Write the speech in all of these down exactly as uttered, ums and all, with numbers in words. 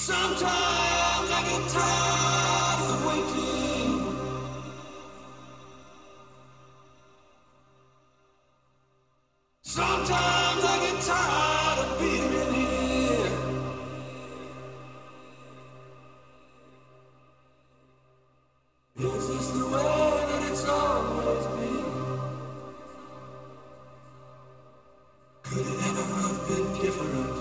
Sometimes I get tired of waiting. Sometimes I get tired of beating it in. Is this the way that it's always been? Could it ever have been different?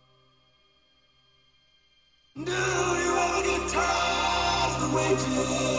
Do you ever get tired of the waiting?